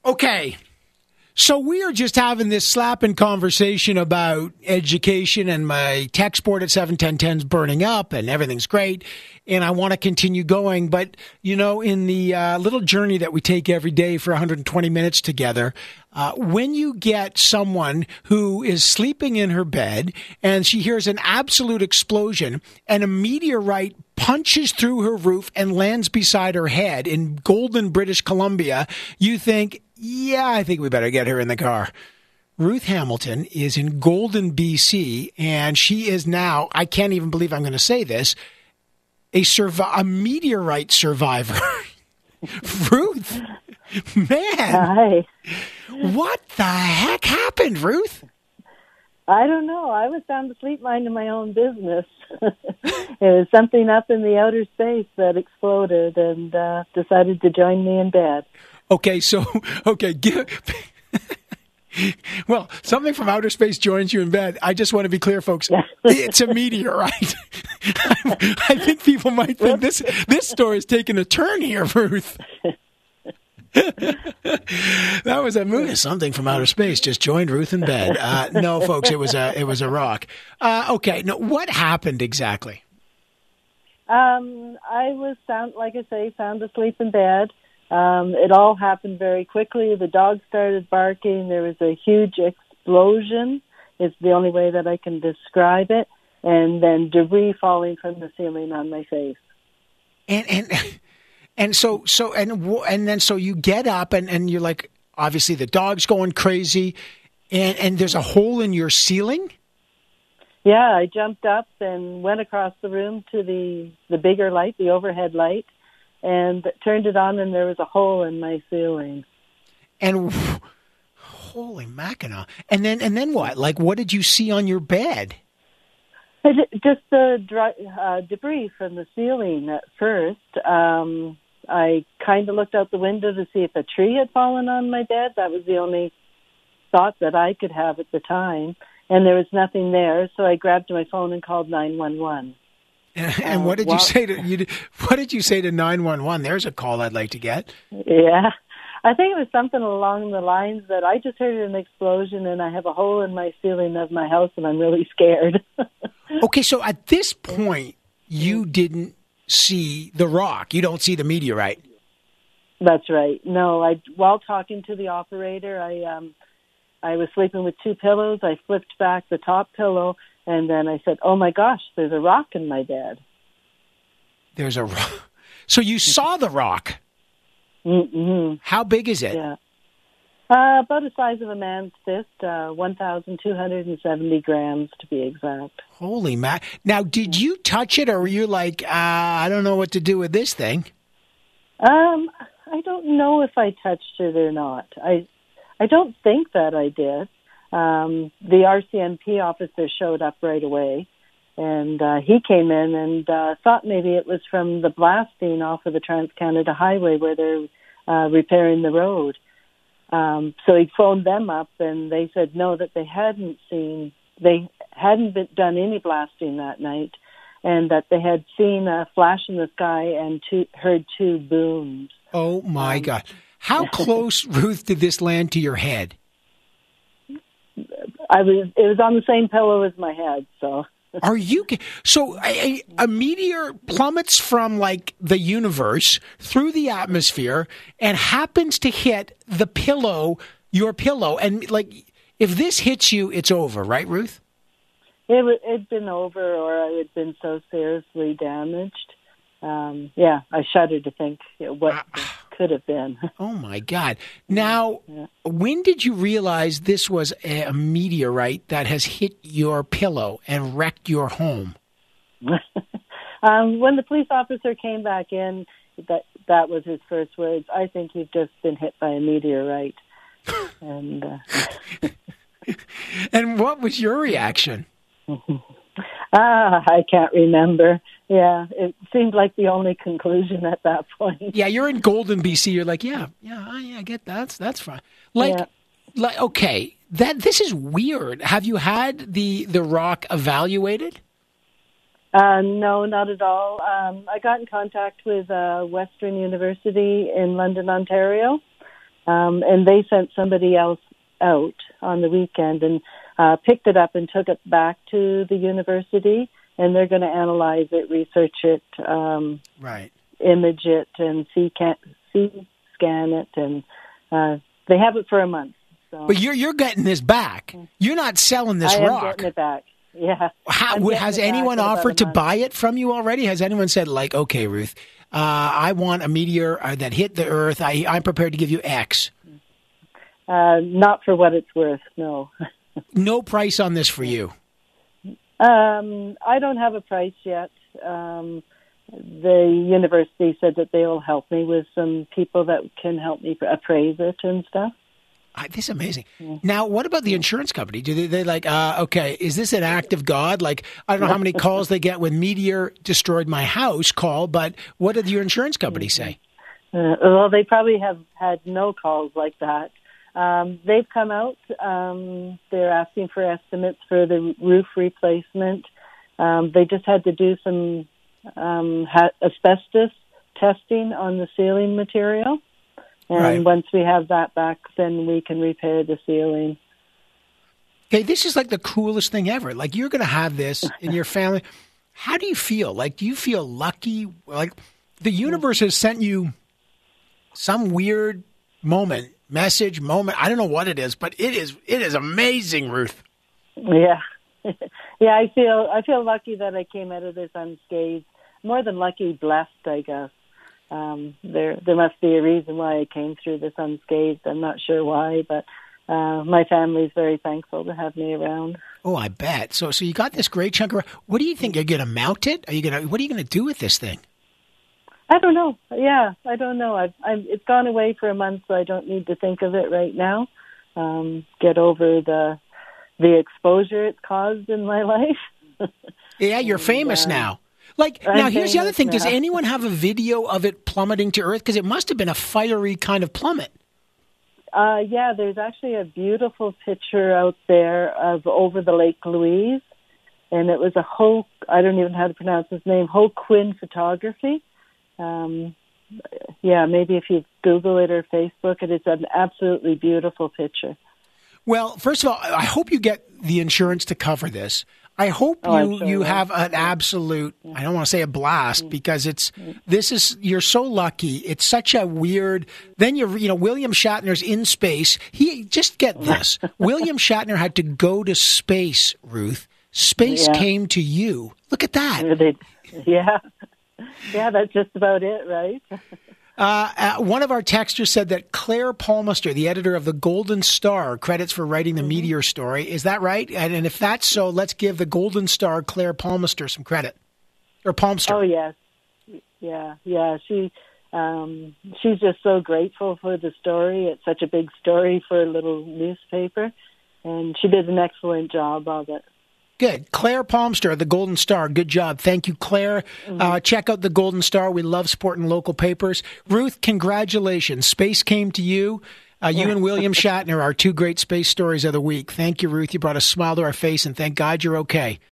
Okay. So we are just having this slapping conversation about education, and my text board at 71010 is burning up and everything's great. And I want to continue going. But, you know, in the little journey that we take every day for 120 minutes together, when you get someone who is sleeping in her bed and she hears an absolute explosion and a meteorite punches through her roof and lands beside her head in Golden, British Columbia, you think, yeah, I think we better get her in the car. Ruth Hamilton is in Golden, BC, and she is now, I can't even believe I'm going to say this, a meteorite survivor. Ruth, man. Hi. What the heck happened, Ruth? I don't know. I was sound asleep minding my own business. It was something up in the outer space that exploded and decided to join me in bed. Okay, well, something from outer space joins you in bed. I just want to be clear, folks. It's a meteorite. I think people might think this story is taking a turn here, Ruth. That was a movie. Something from outer space just joined Ruth in bed. No, folks, it was a rock. Okay, no, what happened exactly? I was sound asleep in bed. It all happened very quickly. The dog started barking. There was a huge explosion. It's the only way that I can describe it. And then debris falling from the ceiling on my face. And so you get up and you're like, obviously the dog's going crazy, and there's a hole in your ceiling. Yeah, I jumped up and went across the room to the bigger light, the overhead light, and turned it on, and there was a hole in my ceiling. And holy Mackinac! And then what? Like, what did you see on your bed? Just the debris from the ceiling at first. I kind of looked out the window to see if a tree had fallen on my bed. That was the only thought that I could have at the time, and there was nothing there. So I grabbed my phone and called 911. And what did you say to What did you say to 911? There's a call I'd like to get. Yeah, I think it was something along the lines that I just heard an explosion and I have a hole in my ceiling of my house and I'm really scared. Okay, so at this point, you didn't see the rock. You don't see the meteorite. That's right. No, while talking to the operator, I was sleeping with two pillows. I flipped back the top pillow. And then I said, oh, my gosh, there's a rock in my bed. There's a rock. So you saw the rock. Mm-hmm. How big is it? Yeah. About the size of a man's fist, 1,270 grams to be exact. Holy man. Now, did you touch it, or were you like, I don't know what to do with this thing? I don't know if I touched it or not. I don't think that I did. The RCMP officer showed up right away, and he came in and thought maybe it was from the blasting off of the Trans-Canada Highway where they're repairing the road. So he phoned them up, and they said no, that they hadn't done any blasting that night, and that they had seen a flash in the sky and heard two booms. Oh, my God. How close, Ruth, did this land to your head? It was on the same pillow as my head, so. Are you so a meteor plummets from like the universe through the atmosphere and happens to hit the pillow, your pillow, and like if this hits you, it's over, right, Ruth? It'd been over, or I had been so seriously damaged. Yeah, I shudder to think what could have been. Oh my God! Now, when did you realize this was a meteorite that has hit your pillow and wrecked your home? When the police officer came back in, that was his first words. I think you've just been hit by a meteorite. And and what was your reaction? I can't remember. Yeah, it seemed like the only conclusion at that point. Yeah, you're in Golden, BC. You're like, yeah, I get that. That's fine. Okay, this is weird. Have you had the rock evaluated? No, not at all. I got in contact with Western University in London, Ontario. and they sent somebody else out on the weekend and picked it up and took it back to the university, and they're going to analyze it, research it, right, image it, and scan it, and they have it for a month. So. But you're getting this back. You're not selling this rock. I am getting it back. Yeah. Has anyone offered to buy it from you already? Has anyone said, like, okay, Ruth, I want a meteor that hit the Earth. I'm prepared to give you X. Not for what it's worth, no. No price on this for you? I don't have a price yet. The university said that they will help me with some people that can help me appraise it and stuff. This is amazing. Yeah. Now, what about the insurance company? Do they like, okay, is this an act of God? Like, I don't know how many calls they get when meteor destroyed my house call, but what did your insurance company say? Well, they probably have had no calls like that. They've come out. They're asking for estimates for the roof replacement. They just had to do some asbestos testing on the ceiling material. And once we have that back, then we can repair the ceiling. Okay, this is like the coolest thing ever. Like, you're going to have this in your family. How do you feel? Like, do you feel lucky? Like, the universe has sent you some weird moment. I don't know what it is, but it is amazing, Ruth. Yeah. Yeah, I feel lucky that I came out of this unscathed. More than lucky, blessed, I guess. There must be a reason why I came through this unscathed. I'm not sure why, but my family's very thankful to have me around. Oh, I bet. So you got this great chunk of. What do you think? You're going to mount it? What are you going to do with this thing? I don't know. Yeah, I don't know. It's gone away for a month, so I don't need to think of it right now. Get over the exposure it's caused in my life. Yeah, you're famous now. Like, now here's the other thing. Does anyone have a video of it plummeting to Earth? Because it must have been a fiery kind of plummet. Yeah, there's actually a beautiful picture out there of over the Lake Louise. And it was I don't even know how to pronounce his name, Ho Quinn Photography. Yeah, maybe if you Google it or Facebook it, it's an absolutely beautiful picture. Well, first of all, I hope you get the insurance to cover this. I hope you have an absolute, I don't want to say a blast, because you're so lucky. It's such a weird, then William Shatner's in space. Just get this. William Shatner had to go to space, Ruth. Space came to you. Look at that. Yeah. Yeah, that's just about it, right? One of our texters said that Claire Palmster, the editor of the Golden Star, credits for writing the meteor story. Is that right? And if that's so, let's give the Golden Star Claire Palmster some credit. Or Palmster. Oh, yes. Yeah. She's just so grateful for the story. It's such a big story for a little newspaper. And she did an excellent job of it. Good. Claire Palmster, the Golden Star. Good job. Thank you, Claire. Check out the Golden Star. We love supporting local papers. Ruth, congratulations. Space came to you. You and William Shatner are two great space stories of the week. Thank you, Ruth. You brought a smile to our face, and thank God you're okay.